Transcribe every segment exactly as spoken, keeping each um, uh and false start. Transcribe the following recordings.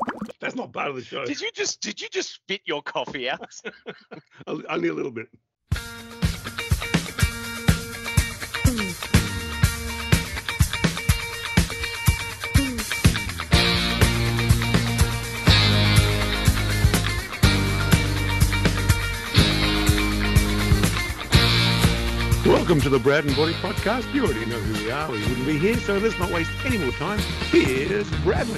That's not part of the show. Did you just did you just spit your coffee out? Only a little bit. Welcome to the Brad and Body Podcast. You already know who we are. We wouldn't be here, so let's not waste any more time. Here's Bradley.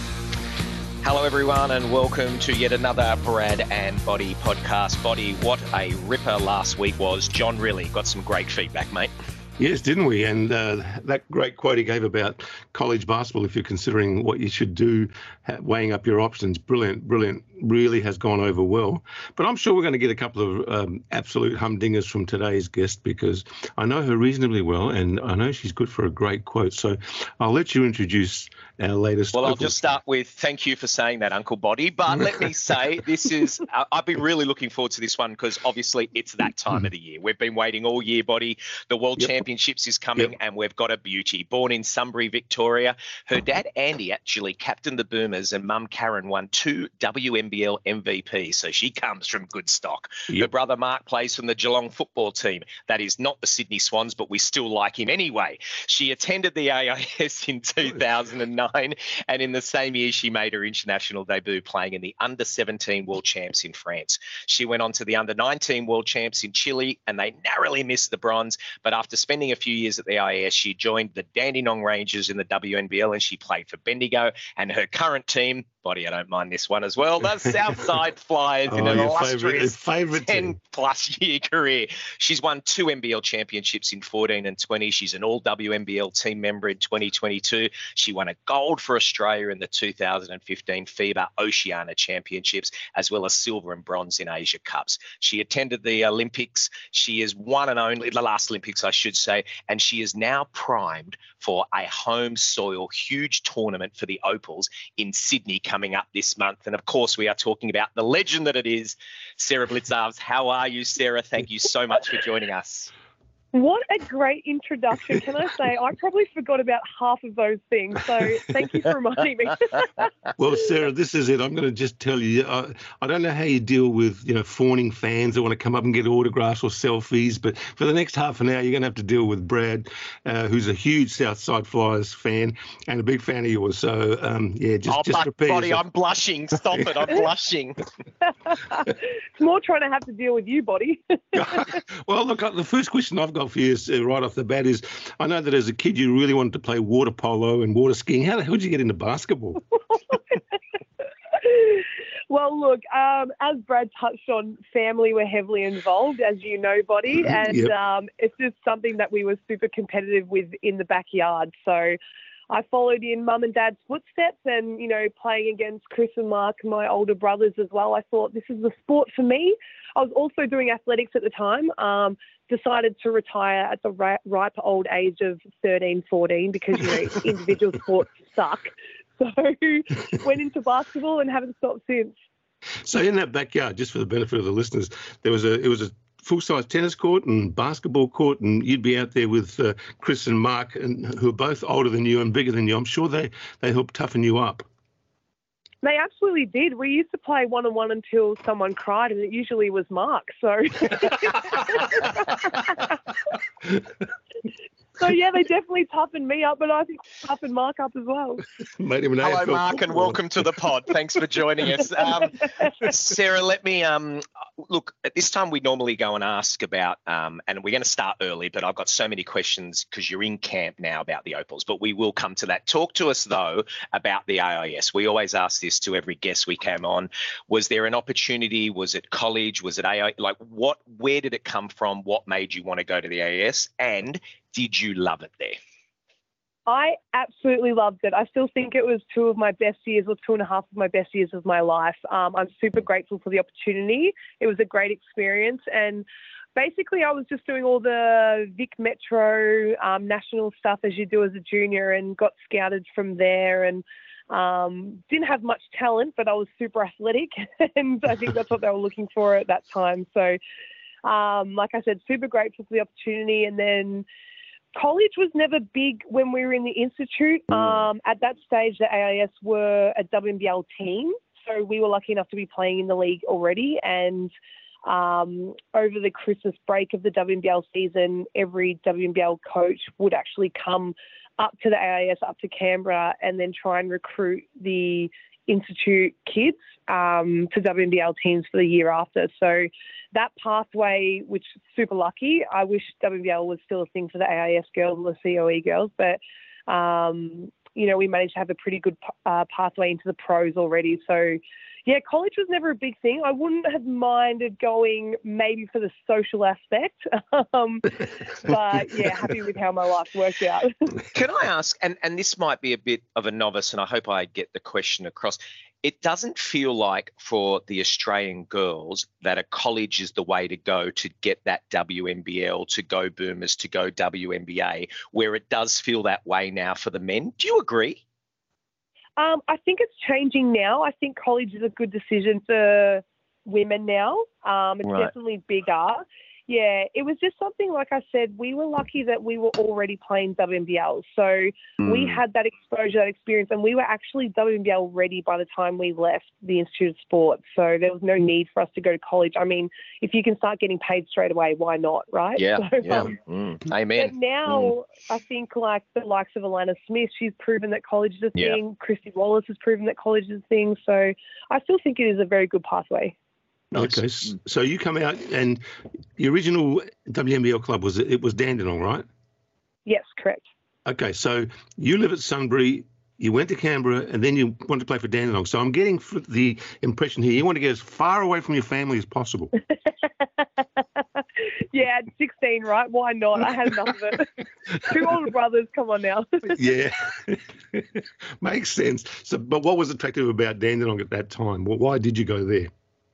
Hello, everyone, and welcome to yet another Brad and Body Podcast. Body, what a ripper last week was. John really got some great feedback, mate. Yes, didn't we? And uh, that great quote he gave about college basketball, if you're considering what you should do, weighing up your options, brilliant, brilliant, really has gone over well. But I'm sure we're going to get a couple of um, absolute humdingers from today's guest because I know her reasonably well and I know she's good for a great quote. So I'll let you introduce our latest. Well, I'll just start with thank you for saying that, Uncle Body. But let me say this is, uh, I've been really looking forward to this one because obviously it's that time of the year. We've been waiting all year, Body. The World yep. Championships is coming yep. and we've got a beauty. Born in Sunbury, Victoria. Her dad, Andy, actually captained the Boomers and mum, Karen, won two W N B L M V Ps. So she comes from good stock. Yep. Her brother, Mark, plays from the Geelong football team. That is not the Sydney Swans, but we still like him anyway. She attended the A I S in two thousand nine. And in the same year, she made her international debut playing in the under seventeen World Champs in France. She went on to the under nineteen World Champs in Chile, and they narrowly missed the bronze. But after spending a few years at the A I S, she joined the Dandenong Rangers in the W N B L, and she played for Bendigo. And her current team, Body, I don't mind this one as well, the Southside Flyers oh, in an illustrious ten-plus year career. She's won two N B L championships in fourteen and twenty. She's an all W N B L team member in twenty twenty-two. She won a gold for Australia in the two thousand fifteen FIBA Oceania Championships, as well as silver and bronze in Asia Cups. She attended the Olympics. She is one and only, the last Olympics, I should say, and she is now primed for a home soil huge tournament for the Opals in Sydney coming up this month. And of course, we are talking about the legend that it is, Sarah Blicavs. How are you, Sarah? Thank you so much for joining us. What a great introduction. Can I say, I probably forgot about half of those things. So thank you for reminding me. Well, Sarah, this is it. I'm going to just tell you, I, I don't know how you deal with, you know, fawning fans that want to come up and get autographs or selfies. But for the next half an hour, you're going to have to deal with Brad, uh, who's a huge Southside Flyers fan and a big fan of yours. So, um, yeah, just, oh, just prepare Body, yourself. I'm blushing. Stop it. I'm blushing. It's more trying to have to deal with you, Body. Well, look, the first question I've got for you is, uh, right off the bat is, I know that as a kid you really wanted to play water polo and water skiing. How the hell did you get into basketball? Well, look, um, as Brad touched on, family were heavily involved, as you know, Body, and yep. um, it's just something that we were super competitive with in the backyard. So I followed in Mum and Dad's footsteps and, you know, playing against Chris and Mark, my older brothers as well. I thought this is the sport for me. I was also doing athletics at the time, um, decided to retire at the ri- ripe old age of thirteen, fourteen because, you know, individual sports suck. So went into basketball and haven't stopped since. So in that backyard, just for the benefit of the listeners, there was a it was a full-size tennis court and basketball court, and you'd be out there with uh, Chris and Mark, and who are both older than you and bigger than you. I'm sure they, they helped toughen you up. They absolutely did. We used to play one-on-one until someone cried, and it usually was Mark. So, so yeah, they definitely toughened me up, but I think toughened Mark up as well. Made him an Hello, A F L Mark, footballer. and welcome to the pod. Thanks for joining us. Um, Sarah, let me um, look. At this time, we normally go and ask about, um, and we're going to start early, but I've got so many questions because you're in camp now about the Opals. But we will come to that. Talk to us though about the A I S. We always ask this to every guest we came on. Was there an opportunity? Was it college? Was it A I? Like what? Where did it come from? What made you want to go to the A I S? And did you love it there? I absolutely loved it. I still think it was two of my best years or two and a half of my best years of my life. Um, I'm super grateful for the opportunity. It was a great experience. And basically I was just doing all the Vic Metro um, national stuff as you do as a junior and got scouted from there and um, didn't have much talent, but I was super athletic. And I think that's what they were looking for at that time. So um, like I said, super grateful for the opportunity. And then college was never big when we were in the institute. Um, at that stage, the A I S were a W N B L team, so we were lucky enough to be playing in the league already. And um, over the Christmas break of the W N B L season, every W N B L coach would actually come up to the A I S, up to Canberra, and then try and recruit the institute kids um, to W N B L teams for the year after. So that pathway, which is super lucky, I wish W N B L was still a thing for the A I S girls and the C O E girls, but, um, you know, we managed to have a pretty good uh, pathway into the pros already. So, yeah, college was never a big thing. I wouldn't have minded going maybe for the social aspect, um, but, yeah, happy with how my life worked out. Can I ask, and, and this might be a bit of a novice, and I hope I get the question across, it doesn't feel like for the Australian girls that a college is the way to go to get that W N B L, to go Boomers, to go W N B A, where it does feel that way now for the men. Do you agree? Um, I think it's changing now. I think college is a good decision for women now. Um, it's Right. definitely bigger. Yeah, it was just something, like I said, we were lucky that we were already playing W N B L. So Mm. we had that exposure, that experience, and we were actually W N B L ready by the time we left the Institute of Sport. So there was no need for us to go to college. I mean, if you can start getting paid straight away, why not, right? Yeah, So, yeah. um, Mm. Amen. But now Mm. I think like the likes of Alana Smith, she's proven that college is a Yeah. thing. Christy Wallace has proven that college is a thing. So I still think it is a very good pathway. Nice. Okay, s- so you come out and the original W N B L club was it was Dandenong, right? Yes, correct. Okay, so you live at Sunbury, you went to Canberra, and then you wanted to play for Dandenong. So I'm getting f- the impression here you want to get as far away from your family as possible. Yeah, at sixteen, right? Why not? I had enough of it. Two older brothers, come on now. Yeah, makes sense. So, but what was attractive about Dandenong at that time? Well, why did you go there?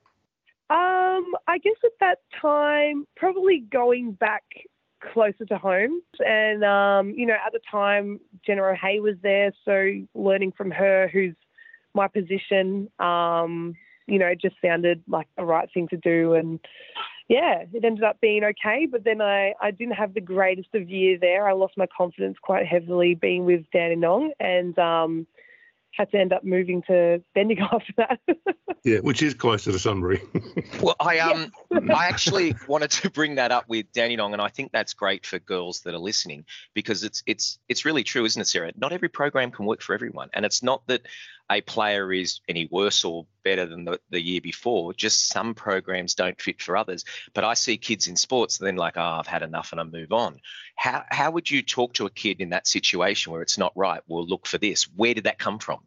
Um, I guess at that time, probably going back closer to home. And, um, you know, at the time, Jenna O'Hay was there, so learning from her, who's my position, um, you know, it just sounded like the right thing to do. And, yeah, it ended up being okay. But then I, I didn't have the greatest of year there. I lost my confidence quite heavily being with Dandenong and um, had to end up moving to Bendigo after that. Yeah, which is closer to Sunbury. Well, I um, I actually wanted to bring that up with Dandenong, and I think that's great for girls that are listening because it's it's it's really true, isn't it, Sarah? Not every program can work for everyone, and it's not that a player is any worse or better than the, the year before. Just some programs don't fit for others. But I see kids in sports then like, oh, I've had enough and I move on. How how would you talk to a kid in that situation where it's not right? Well, look for this. Where did that come from?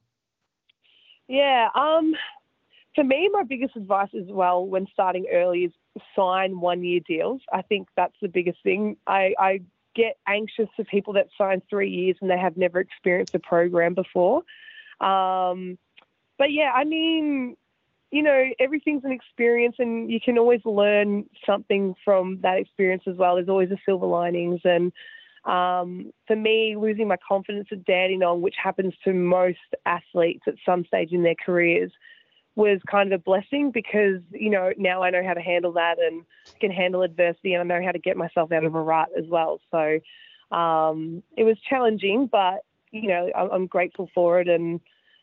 Yeah, um, for me, my biggest advice as well when starting early is sign one-year deals. I think that's the biggest thing. I, I get anxious for people that sign three years and they have never experienced a program before. Um, but, yeah, I mean, you know, everything's an experience and you can always learn something from that experience as well. There's always a silver linings. And um, for me, losing my confidence at Dandenong, which happens to most athletes at some stage in their careers, was kind of a blessing because, you know, now I know how to handle that and can handle adversity and I know how to get myself out of a rut as well. So um, it was challenging, but, you know, I'm, I'm grateful for it. And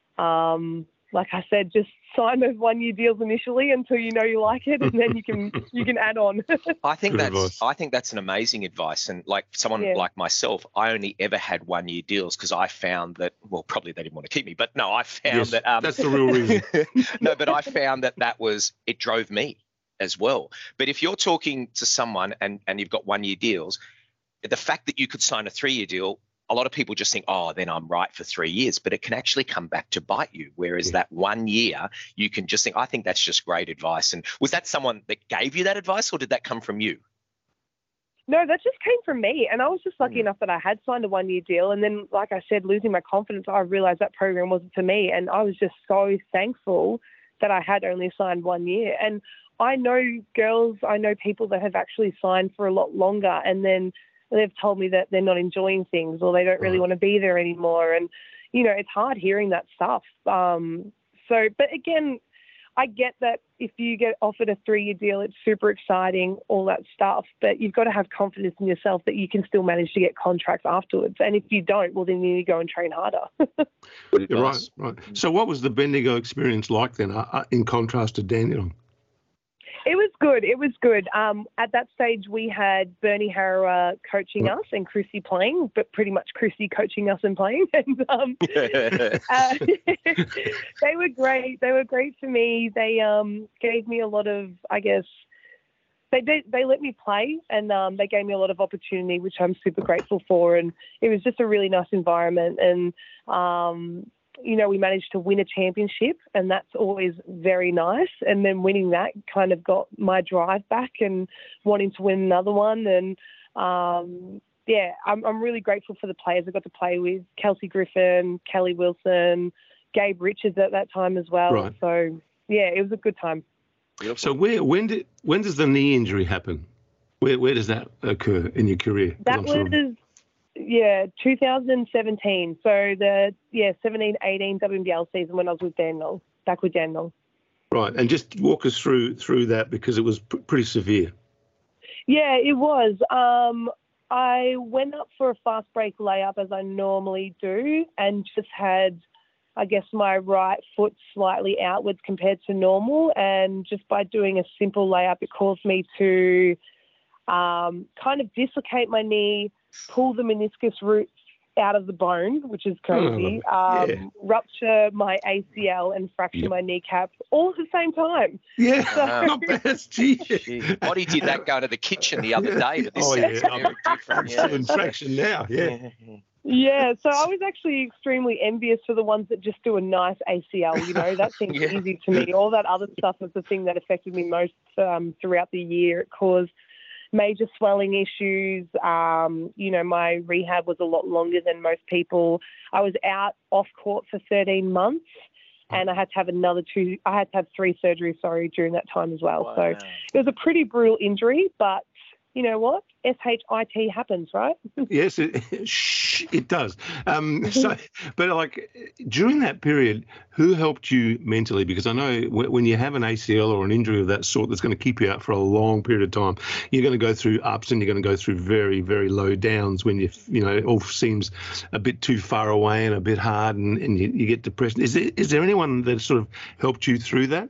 um, like I said, just sign those one-year deals initially until you know you like it, and then you can you can add on. I think Good that's advice. I think that's an amazing advice. And like someone Yeah. like myself, I only ever had one-year deals because I found that well, probably they didn't want to keep me, but no, I found Yes, that um, that's the real reason. no, but I found that that was it drove me as well. But if you're talking to someone and and you've got one-year deals, the fact that you could sign a three-year deal. A lot of people just think, oh, then I'm right for three years, but it can actually come back to bite you. Whereas Yeah. that one year, you can just think, I think that's just great advice. And was that someone that gave you that advice or did that come from you? No, that just came from me. And I was just lucky Mm. enough that I had signed a one-year deal. And then, like I said, losing my confidence, I realised that program wasn't for me. And I was just so thankful that I had only signed one year. And I know girls, I know people that have actually signed for a lot longer and then they've told me that they're not enjoying things or they don't really Right. want to be there anymore. And, you know, it's hard hearing that stuff. Um, so, but again, I get that if you get offered a three-year deal, it's super exciting, all that stuff, but you've got to have confidence in yourself that you can still manage to get contracts afterwards. And if you don't, well, then you need to go and train harder. You're right, right. So what was the Bendigo experience like then, uh, in contrast to Dandenong? It was good. It was good. Um, at that stage, we had Bernie Harrower coaching us and Chrissy playing, but pretty much Chrissy coaching us and playing. And um, uh, they were great. They were great for me. They um, gave me a lot of, I guess, they did, they let me play, and um, they gave me a lot of opportunity, which I'm super grateful for. And it was just a really nice environment. And um, you know, we managed to win a championship, and that's always very nice. And then winning that kind of got my drive back and wanting to win another one. And, um, yeah, I'm, I'm really grateful for the players I got to play with. Kelsey Griffin, Kelly Wilson, Gabe Richards at that time as well. Right. So, yeah, it was a good time. So where when did when does the knee injury happen? Where where does that occur in your career? That was... Sort of... Yeah, two thousand seventeen. So the yeah seventeen eighteen W N B L season when I was with Dandenong, back with Dandenong. Right, and just walk us through through that because it was p- pretty severe. Yeah, it was. Um, I went up for a fast break layup as I normally do, and just had, I guess, my right foot slightly outwards compared to normal, and just by doing a simple layup, it caused me to um, kind of dislocate my knee, pull the meniscus roots out of the bone, which is crazy, oh, um, yeah. rupture my A C L and fracture yep. my kneecap all at the same time. Yeah, so, not bad. Gee. Body did that go to the kitchen the other day, but this oh, is yeah. very different. Yeah. Still in traction now, yeah. Yeah, so I was actually extremely envious for the ones that just do a nice A C L, you know, that seems yeah. easy to me. All that other stuff was the thing that affected me most um, throughout the year. It caused major swelling issues. Um, you know, my rehab was a lot longer than most people. I was out off court for thirteen months, and I had to have another two, I had to have three surgeries, sorry, during that time as well. Wow. So it was a pretty brutal injury, but you know what? S H I T happens, right? Yes, it, it does. Um, so, but like during that period, who helped you mentally? Because I know when you have an A C L or an injury of that sort that's going to keep you out for a long period of time, you're going to go through ups and you're going to go through very, very low downs when you, you know, it all seems a bit too far away and a bit hard, and, and you, you get depressed. Is there, is there anyone that sort of helped you through that?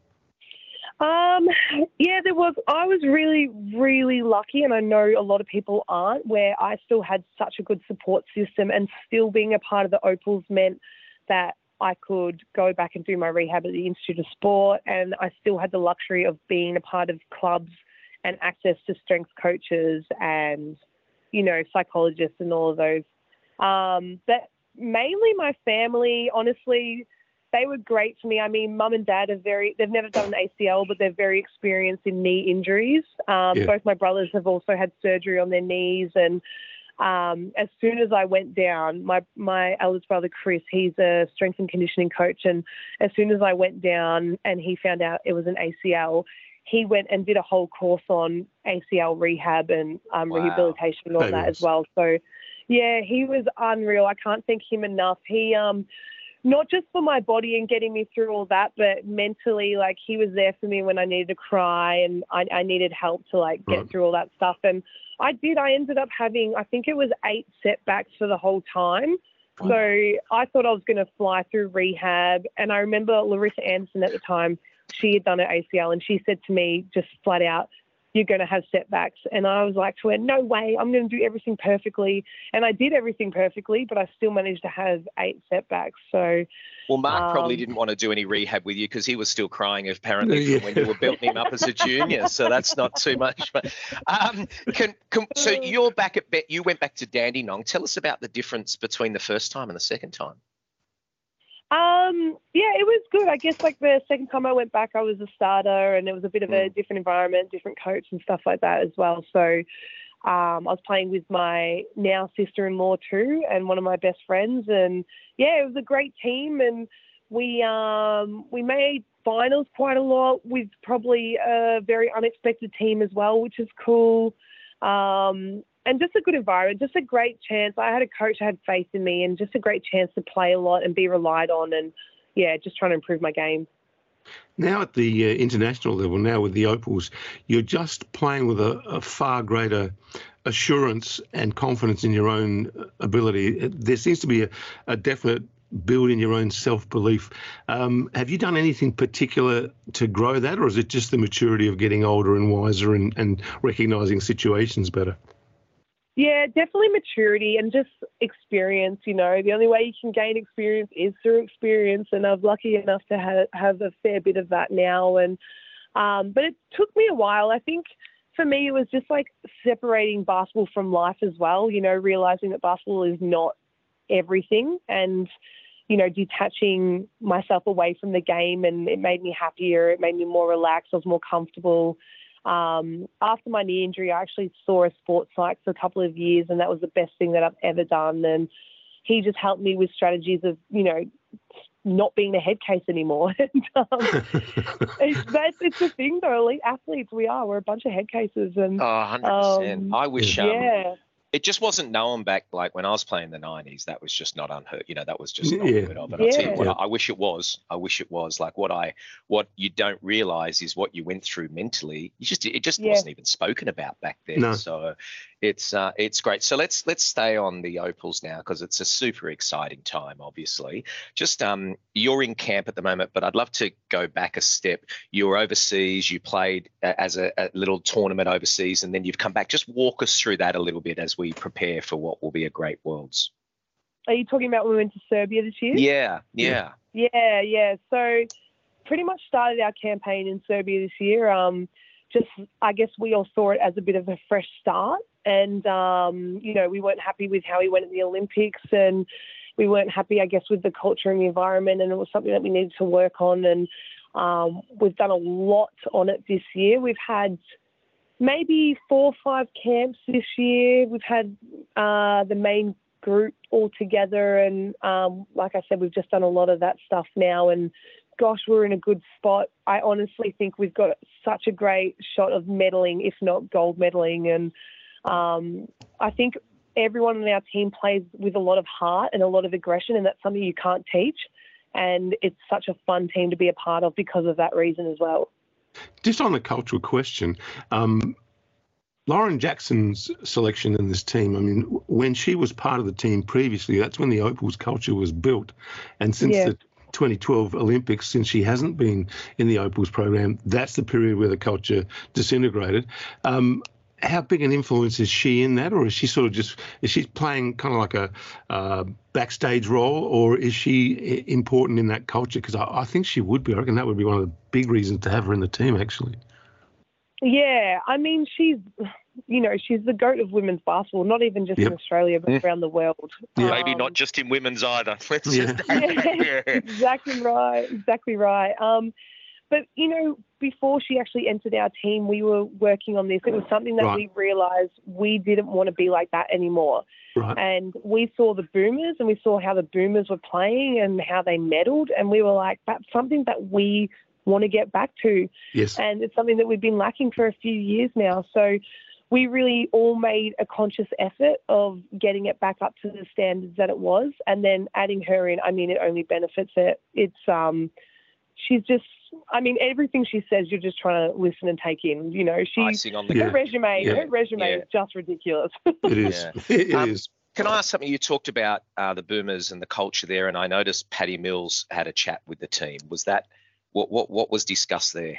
Um, yeah, there was. I was really, really lucky, and I know a lot of people aren't, where I still had such a good support system, and still being a part of the Opals meant that I could go back and do my rehab at the Institute of Sport, and I still had the luxury of being a part of clubs and access to strength coaches and, you know, psychologists and all of those. Um, but mainly my family, honestly, they were great for me. I mean, mum and dad are very, they've never done an A C L, but they're very experienced in knee injuries. Um, yeah. Both my brothers have also had surgery on their knees. And um, as soon as I went down, my, my eldest brother, Chris, he's a strength and conditioning coach. And as soon as I went down and he found out it was an A C L, he went and did a whole course on A C L rehab and um, wow. rehabilitation and all Fabulous. that as well. So, yeah, he was unreal. I can't thank him enough. He, um, not just for my body and getting me through all that, but mentally, like, he was there for me when I needed to cry and I, I needed help to, like, get right. through all that stuff. And I did. I ended up having, I think it was eight setbacks for the whole time. Wow. So I thought I was going to fly through rehab. And I remember Larissa Anderson at the time, she had done her A C L, and she said to me just flat out, "You're going to have setbacks." And I was like to her, "No way, I'm going to do everything perfectly." And I did everything perfectly, but I still managed to have eight setbacks. So, well, Mark um, probably didn't want to do any rehab with you because he was still crying apparently yeah. from when you were building him up as a junior. So that's not too much. But, um, can, can, so you're back at Bet. You went back to Dandenong. Tell us about the difference between the first time and the second time. Um, yeah, it was good. I guess like the second time I went back, I was a starter, and it was a bit of a different environment, different coach and stuff like that as well. So um, I was playing with my now sister-in-law too, and one of my best friends. And yeah, it was a great team, and we um, we made finals quite a lot with probably a very unexpected team as well, which is cool. Um, And just a good environment, just a great chance. I had a coach who had faith in me, and just a great chance to play a lot and be relied on, and, yeah, just trying to improve my game. Now at the uh, international level, now with the Opals, you're just playing with a, a far greater assurance and confidence in your own ability. There seems to be a, a definite build in your own self-belief. Um, have you done anything particular to grow that, or is it just the maturity of getting older and wiser and, and recognising situations better? Yeah, definitely maturity and just experience. You know, the only way you can gain experience is through experience, and I'm lucky enough to have, have a fair bit of that now. And um, but it took me a while. I think for me, it was just like separating basketball from life as well. You know, realizing that basketball is not everything, and you know, detaching myself away from the game, and it made me happier. It made me more relaxed. I was more comfortable. Um, after my knee injury, I actually saw a sports psych for a couple of years, and that was the best thing that I've ever done. And he just helped me with strategies of, you know, not being the head case anymore. and, um, it's, that's, it's the thing, though. Elite athletes, we are. We're a bunch of head cases. And, oh, one hundred percent. Um, I wish... Um, yeah. It just wasn't known back, like when I was playing in the nineties, that was just not unheard, you know, that was just not yeah. heard of. And yeah. I'll tell you what, I, I wish it was. I wish it was. Like what I, what you don't realise is what you went through mentally. You just, it just yeah. wasn't even spoken about back then. No. So it's, uh, it's great. So let's, let's stay on the Opals now, because it's a super exciting time, obviously. Just, um, you're in camp at the moment, but I'd love to go back a step. You were overseas, you played as a, a little tournament overseas, and then you've come back. Just walk us through that a little bit as we prepare for what will be a great Worlds. Are you talking about when we went to Serbia this year? Yeah, yeah. Yeah, yeah. So pretty much started our campaign in Serbia this year. Um, just, I guess we all saw it as a bit of a fresh start. And, um, you know, we weren't happy with how he went at the Olympics, and we weren't happy, I guess, with the culture and the environment, and it was something that we needed to work on. And um, we've done a lot on it this year. We've had maybe four or five camps this year. We've had uh, the main group all together, and um, like I said, we've just done a lot of that stuff now, and gosh, we're in a good spot. I honestly think we've got such a great shot of medaling, if not gold medaling, and um, I think everyone on our team plays with a lot of heart and a lot of aggression, and that's something you can't teach, and it's such a fun team to be a part of because of that reason as well. Just on a cultural question, um, Lauren Jackson's selection in this team, I mean, when she was part of the team previously, that's when the Opals culture was built. And since yeah. the twenty twelve Olympics, since she hasn't been in the Opals program, that's the period where the culture disintegrated. Um, how big an influence is she in that, or is she sort of just, is she playing kind of like a uh, backstage role, or is she important in that culture? Because I, I think she would be. I reckon that would be one of the big reasons to have her in the team, actually. Yeah, I mean, she's, you know, she's the GOAT of women's basketball, not even just yep. in Australia, but mm. around the world. Yeah. Um, Maybe not just in women's either. Let's yeah. just yeah, exactly right, exactly right. Um, but, you know, before she actually entered our team, we were working on this. It was something that right. we realised we didn't want to be like that anymore. Right. And we saw the Boomers, and we saw how the Boomers were playing and how they medalled, and we were like, that's something that we want to get back to. Yes. And it's something that we've been lacking for a few years now. So we really all made a conscious effort of getting it back up to the standards that it was, and then adding her in. I mean, it only benefits it. It's um, she's just, I mean, everything she says, you're just trying to listen and take in. You know, she, icing on the her cake. resume, yeah. her resume yeah. is just ridiculous. It is. Yeah. It um, is. Can I ask something? You talked about uh, the Boomers and the culture there, and I noticed Paddy Mills had a chat with the team. Was that what what what was discussed there?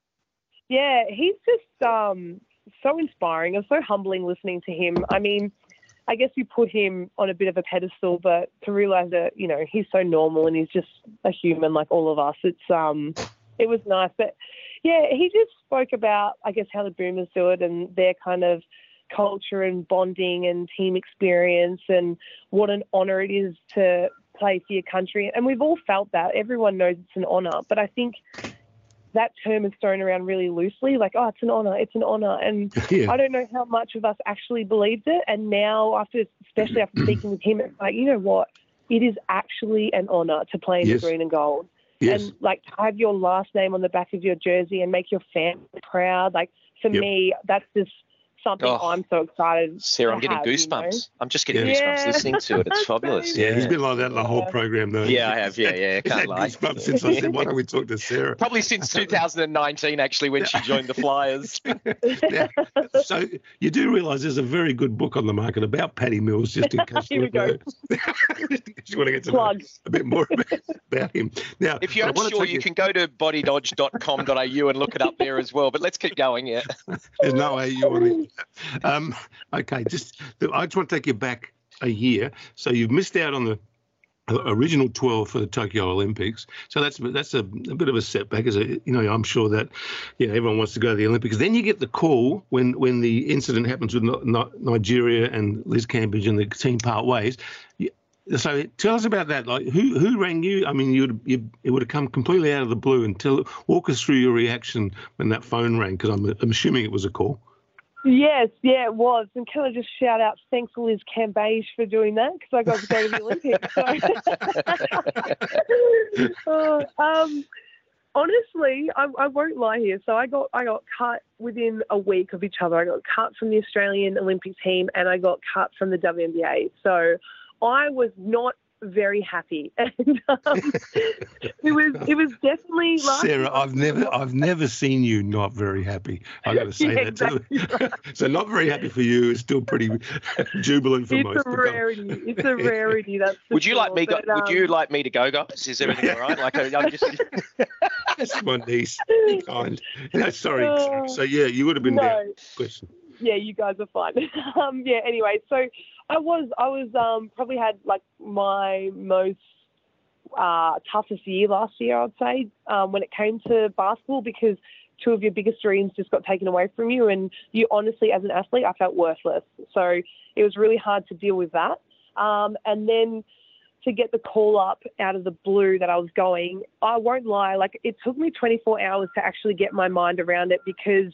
Yeah, he's just um, so inspiring. It was so humbling listening to him. I mean, I guess we put him on a bit of a pedestal, but to realise that, you know, he's so normal and he's just a human like all of us, it's um, it was nice. But yeah, he just spoke about, I guess, how the Boomers do it and their kind of culture and bonding and team experience, and what an honour it is to play for your country. And we've all felt that. Everyone knows it's an honour, but I think that term is thrown around really loosely, like, oh, it's an honour, it's an honour. And yeah. I don't know how much of us actually believed it. And now, after, especially after speaking with him, it's like, you know what? It is actually an honour to play in yes. the green and gold. Yes. And, like, to have your last name on the back of your jersey and make your family proud. Like, for yep. me, that's just something Oh. I'm so excited. Sarah, I'm to getting have, goosebumps. You know? I'm just getting Yeah. goosebumps Yeah. listening to it. It's fabulous. Yeah, he's Yeah. been like that the whole Yeah. program, though. Yeah, I have. Yeah, yeah, He's can't had lie. goosebumps since I said, why don't we talk to Sarah? Probably since two thousand nineteen, actually, when she joined the Flyers. Now, so you do realise there's a very good book on the market about Paddy Mills, just in case Here you we go. you want to get to Plug. know a bit more about, about him. Now, If you're I wanna unsure, take you can go to body dodge dot com dot a u and look it up there as well. But let's keep going, yeah. There's no A U on it. Um, okay, just I just want to take you back a year. So you've missed out on the original twelve for the Tokyo Olympics. So that's that's a, a bit of a setback. As a, you know, I'm sure that you know everyone wants to go to the Olympics. Then you get the call when when the incident happens with N- N- Nigeria and Liz Cambridge and the team part ways. You, So tell us about that. Like, who who rang you? I mean, you'd you it would have come completely out of the blue. And tell walk us through your reaction when that phone rang, because I'm, I'm assuming it was a call. Yes, yeah, it was. And can I just shout out thanks to Liz Cambage for doing that, because I got to go to the Olympics. So. uh, um, honestly, I, I won't lie here. So I got I got cut within a week of each other. I got cut from the Australian Olympic team and I got cut from the W N B A. So I was not very happy, and um, it was it was definitely last Sarah, I've never I've never seen you not very happy. I got to say Yeah, that too. exactly right. So not very happy for you is still pretty jubilant for It's most. a rarity. It's a rarity. That's for Would you sure. like me? Go, But, would you um, like me to go, guys? Is everything all right? Like, I'm just. That's my niece. Be kind. No, sorry. Uh, So yeah, you would have been no. down. Question. Yeah, you guys are fine. um, yeah. Anyway, so I was I was um, probably had like my most uh, toughest year last year, I'd say, um, when it came to basketball, because two of your biggest dreams just got taken away from you, and you honestly, as an athlete, I felt worthless. So it was really hard to deal with that. Um, and then to get the call up out of the blue that I was going, I won't lie, like it took me twenty-four hours to actually get my mind around it, because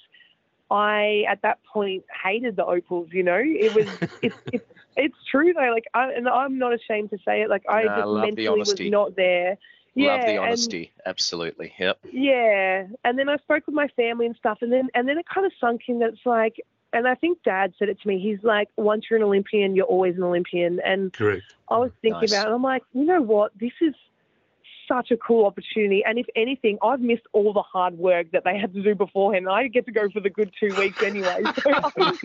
I, at that point, hated the Opals, you know. It was, it's, it's, it's true though. Like, I, and I'm not ashamed to say it. Like, I Nah, just love the mentally was honesty. not there. Yeah, Love the and- honesty. Absolutely. Yep. yeah, and then I spoke with my family and stuff, and then and then it kind of sunk in that it's like, and I think Dad said it to me. He's like, once you're an Olympian, you're always an Olympian. And Correct. I was thinking Nice. about it, and I'm like, you know what? This is such a cool opportunity. And if anything, I've missed all the hard work that they had to do beforehand. I get to go for the good two weeks anyway. So I was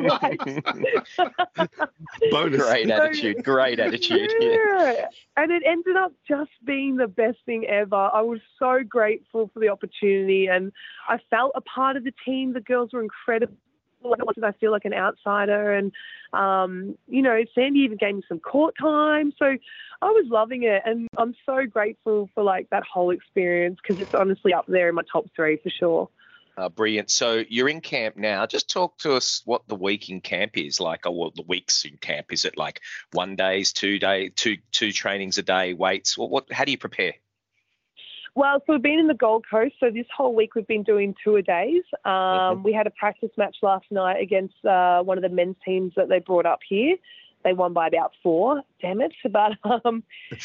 like, Bonus. Great attitude. Great attitude. Yeah. yeah. And it ended up just being the best thing ever. I was so grateful for the opportunity, and I felt a part of the team. The girls were incredible. Did I feel like an outsider? And, um, you know, Sandy even gave me some court time. So I was loving it. And I'm so grateful for, like, that whole experience, because it's honestly up there in my top three for sure. Uh, brilliant. So you're in camp now. Just talk to us what the week in camp is like, or what the weeks in camp. Is it like one days, two day, two two trainings a day, weights? What? what how do you prepare? Well, so we've been in the Gold Coast, so this whole week we've been doing two-a-days. Um, Mhm. We had a practice match last night against uh, one of the men's teams that they brought up here. They won by about four, damn it. But um,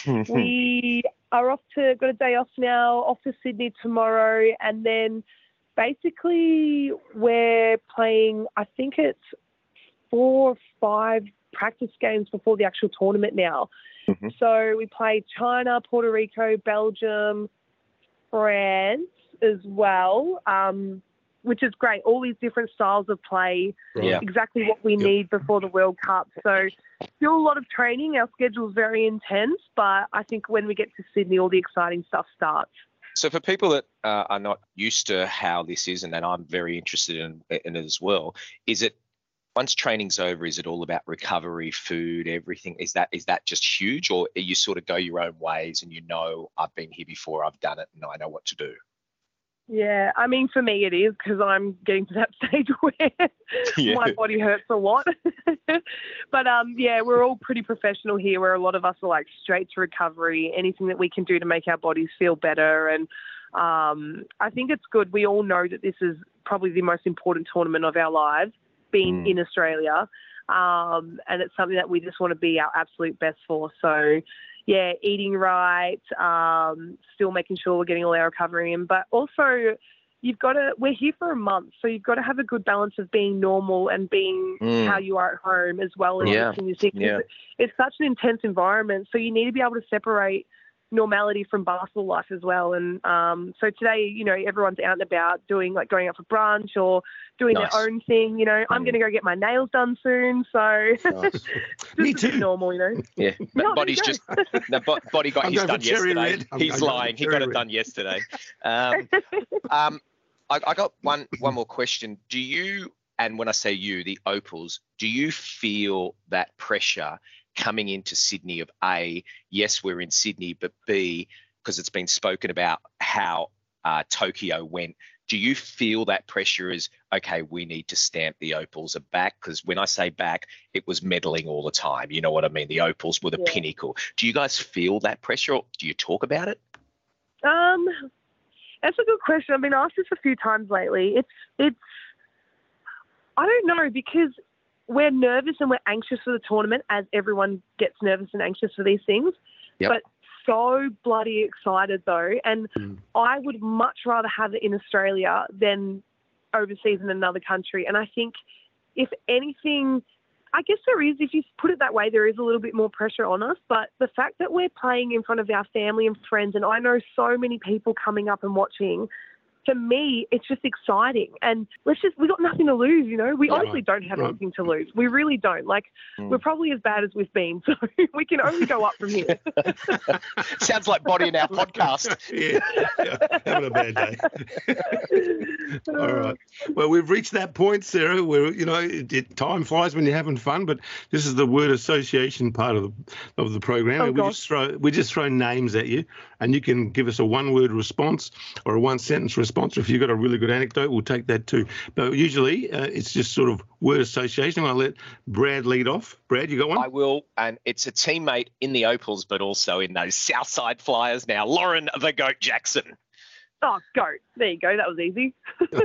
we are off to, got a day off now, off to Sydney tomorrow, and then basically we're playing, I think it's four or five practice games before the actual tournament now. Mhm. So we play China, Puerto Rico, Belgium, France as well, um, which is great. All these different styles of play, Yeah. exactly what we Yep. need before the World Cup. So still a lot of training. Our schedule's very intense, but I think when we get to Sydney, all the exciting stuff starts. So for people that uh, are not used to how this is, and that I'm very interested in, in it as well, is it once training's over, is it all about recovery, food, everything? Is that is that just huge, or you sort of go your own ways and you know, I've been here before, I've done it, and I know what to do? Yeah, I mean, for me it is, because I'm getting to that stage where Yeah. my body hurts a lot. But, um, yeah, we're all pretty professional here, where a lot of us are, like, straight to recovery, anything that we can do to make our bodies feel better. And um, I think it's good. We all know that this is probably the most important tournament of our lives, being Mm. in Australia. Um, and it's something that we just want to be our absolute best for. So, yeah, eating right, um, still making sure we're getting all our recovery in, but also you've got to, we're here for a month, so you've got to have a good balance of being normal and being Mm. how you are at home as well as Yeah. mixing music. Yeah. It's such an intense environment, so you need to be able to separate normality from basketball life as well. And um, so today, you know, everyone's out and about doing, like, going out for brunch or doing Nice. their own thing. You know, I'm Mm. going to go get my nails done soon, so Nice. just Me a bit too. normal, you know. Yeah, No, but there body's you just go. no, bo- body got I'm his going for done cherry yesterday. red. I'm- He's I'm going for lying. He cherry got it red. done yesterday. Um, um, I, I got one one more question. Do you, and when I say you, the Opals, do you feel that pressure coming into Sydney of A, yes, we're in Sydney, but B, because it's been spoken about how uh, Tokyo went, do you feel that pressure is, okay, we need to stamp the Opals are back? Because when I say back, it was medaling all the time. You know what I mean? The Opals were the Yeah. pinnacle. Do you guys feel that pressure, or do you talk about it? Um, that's a good question. I've been asked this a few times lately. It's, it's, I don't know, because we're nervous and we're anxious for the tournament, as everyone gets nervous and anxious for these things. Yep. But so bloody excited though. And Mm. I would much rather have it in Australia than overseas in another country. And I think if anything, I guess there is, if you put it that way, there is a little bit more pressure on us. But the fact that we're playing in front of our family and friends, and I know so many people coming up and watching, for me, it's just exciting. And let's just, we got nothing to lose, you know. We Yeah, honestly right, don't have right. anything to lose. We really don't. Like, Mm. we're probably as bad as we've been. So we can only go up from here. Sounds like body in our podcast. yeah, yeah, having a bad day. All right. Well, we've reached that point, Sarah, where, you know, it, it, time flies when you're having fun, but this is the word association part of the, of the program. Oh, and we gosh. just throw we just throw names at you, and you can give us a one-word response or a one-sentence response. Or if you've got a really good anecdote, we'll take that too. But usually uh, it's just sort of word association. I'll let Brad lead off. Brad, you got one? I will, and it's a teammate in the Opals, but also in those Southside Flyers now. Lauren the Goat Jackson. Oh, goat. There you go. That was easy.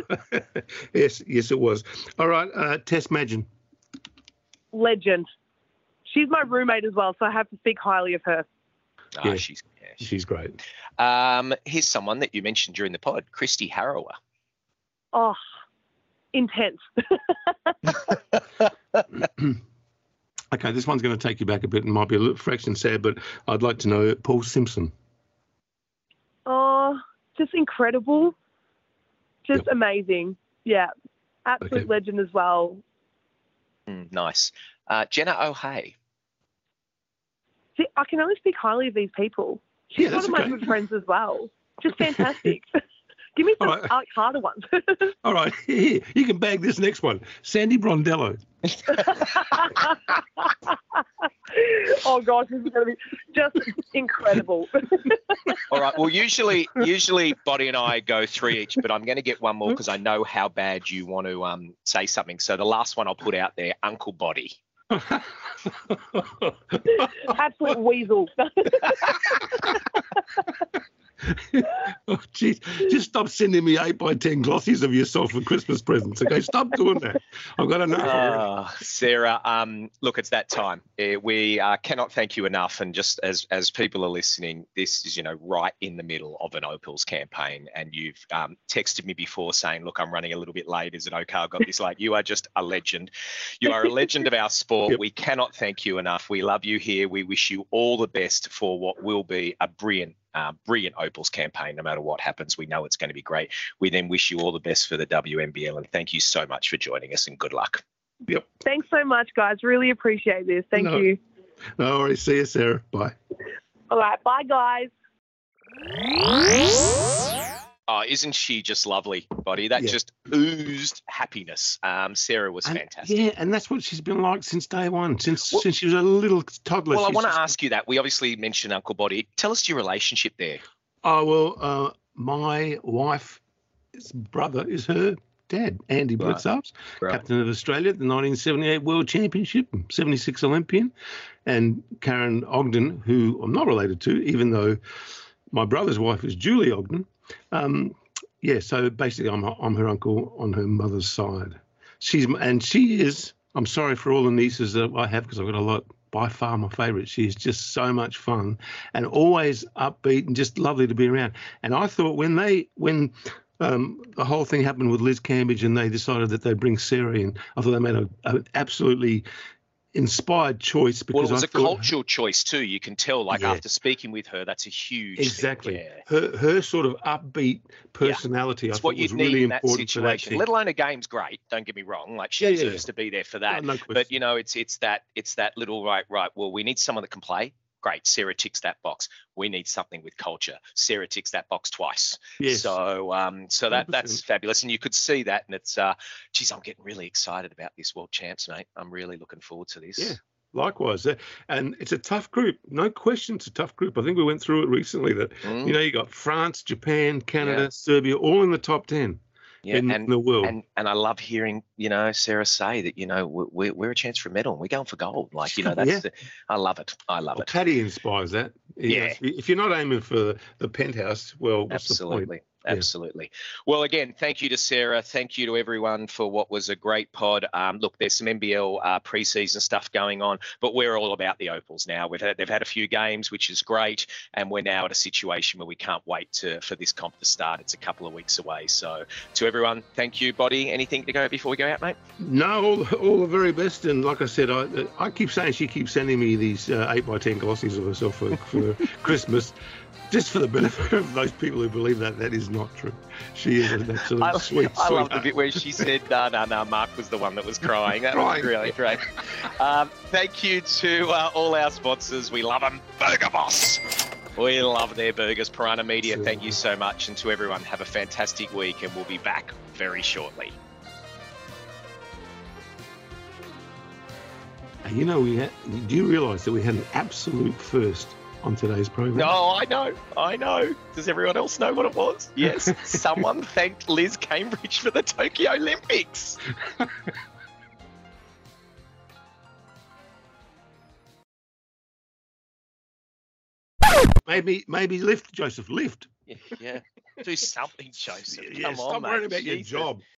yes, yes, it was. All right, uh, Tess Madgen. Legend. She's my roommate as well, so I have to speak highly of her. Ah, Yeah. she's yeah, she's- She's great. Um, here's someone that you mentioned during the pod, Christy Harrower. Oh, intense. Okay, this one's going to take you back a bit and might be a little fraction sad, but I'd like to know Paul Simpson. Oh, just incredible. Just Yep. amazing. Yeah. Absolute Okay. legend as well. Mm, nice. Uh, Jenna O'Hay. See, I can only speak highly of these people. She's Yeah, one that's of my okay. good friends as well. Just fantastic. Give me some All right. uh, harder ones. All right, here, you can bag this next one. Sandy Brondello. Oh gosh, this is going to be just incredible. All right. Well, usually, usually, Body and I go three each, but I'm going to get one more because I know how bad you want to um, say something. So the last one I'll put out there, Uncle Body. Absolute weasel. Oh, geez. Just stop sending me eight by ten glossies of yourself for Christmas presents. Okay, stop doing that. I've got enough already. Uh, Sarah, um, look, it's that time. Uh, we uh, cannot thank you enough. And just as as people are listening, this is, you know, right in the middle of an Opals campaign. And you've um, texted me before saying, look, I'm running a little bit late. Is it okay? I've got this late. You are just a legend. You are a legend of our sport. Yep. We cannot thank you enough. We love you here. We wish you all the best for what will be a brilliant Uh, brilliant Opals campaign. No matter what happens, we know it's going to be great. We then wish you all the best for the W N B L, and thank you so much for joining us, and good luck. Yep. Thanks so much, guys. Really appreciate this. Thank No. you. No worries. See you, Sarah. Bye. All right. Bye, guys. Oh, isn't she just lovely, Body? That Yeah. just oozed happiness. Um, Sarah was And- fantastic. Yeah, and that's what she's been like since day one, since Well- since she was a little toddler. Well, I She's want to just- ask you that. We obviously mentioned Uncle Body. Tell us your relationship there. Oh, well, uh, my wife's brother is her dad, Andy Right. Blitzarves, Right. captain of Australia at the nineteen seventy-eight World Championship, seventy-six Olympian, and Karen Ogden, who I'm not related to, even though my brother's wife is Julie Ogden. Um, yeah, so basically I'm I'm her uncle on her mother's side. She's and she is. I'm sorry for all the nieces that I have because I've got a lot. by far my favourite. She is just so much fun and always upbeat and just lovely to be around. And I thought when they when um, the whole thing happened with Liz Cambridge and they decided that they'd bring Sarah in, I thought they made a, a absolutely inspired choice. Because well, it was I a thought, cultural choice too. You can tell, like yeah. after speaking with her, that's a huge exactly. thing. Yeah. Her her sort of upbeat personality, yeah. I it's thought what was you really need in that important for that situation. team. Let alone a game's great. Don't get me wrong. Like she Yeah, deserves yeah. to be there for that. No, no question. But you know, it's it's that it's that little right right. Well, we need someone that can play. Great, Sarah ticks that box. We need something with culture. Sarah ticks that box twice. Yes. So, um, so that one hundred percent. that's fabulous, and you could see that, and it's, uh, geez, I'm getting really excited about this World Champs, mate. I'm really looking forward to this. Yeah. Likewise, and it's a tough group. No question, it's a tough group. I think we went through it recently. That Mm. you know, you got France, Japan, Canada, Yeah. Serbia, all in the top ten Yeah, in, and, in the world. and and I love hearing, you know, Sarah say that, you know, we're we're a chance for a medal and we're going for gold. Like, you know, that's Yeah. the, I love it. I love Well, it. Paddy inspires that. You know, Yeah. if you're not aiming for the penthouse, well, what's the point? Absolutely. Absolutely. Well, again, thank you to Sarah. Thank you to everyone for what was a great pod. Um, look, there's some N B L uh, preseason stuff going on, but we're all about the Opals now. We've had, they've had a few games, which is great, and we're now at a situation where we can't wait to for this comp to start. It's a couple of weeks away. So, to everyone, thank you, Body. Anything to go before we go out, mate? No, all, all the very best. And like I said, I I keep saying she keeps sending me these uh, eight by ten glossies of herself for, for Christmas. Just for the benefit of those people who believe that that is not true. She is an absolute I, sweet, I sweet love the bit where she said, no, no, no, Mark was the one that was crying. That Crying. was really great. Um, thank you to uh, all our sponsors. We love them. Burger Boss. We love their burgers. Piranha Media, Sure. thank you so much. And to everyone, have a fantastic week, and we'll be back very shortly. You know, we had, do you realise that we had an absolute first on today's program? No, I know. I know. Does everyone else know what it was? Yes. Someone thanked Liz Cambridge for the Tokyo Olympics. Maybe, maybe lift, Joseph, lift. Yeah. yeah. Do something, Joseph. Yeah, Come stop on, mate. worrying about Jesus. your job.